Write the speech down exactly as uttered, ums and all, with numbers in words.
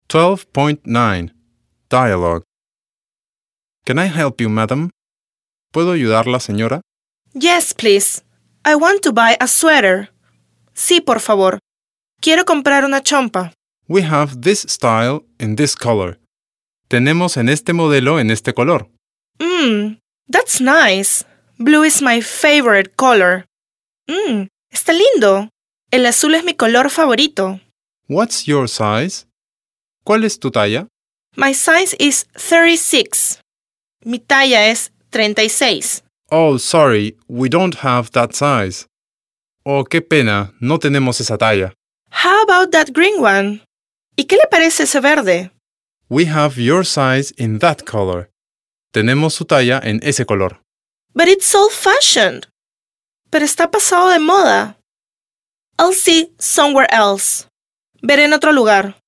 twelve point nine. Dialogue. Can I help you, madam? ¿Puedo ayudarla, señora? Yes, please. I want to buy a sweater. Sí, por favor. Quiero comprar una chompa. We have this style in this color. Tenemos en este modelo en este color. Mmm, that's nice. Blue is my favorite color. Mmm, está lindo. El azul es mi color favorito. What's your size? ¿Cuál es tu talla? My size is thirty-six. Mi talla es treinta y seis. Oh, sorry, we don't have that size. Oh, qué pena, no tenemos esa talla. How about that green one? ¿Y qué le parece ese verde? We have your size in that color. Tenemos su talla en ese color. But it's old-fashioned. Pero está pasado de moda. I'll see somewhere else. Veré en otro lugar.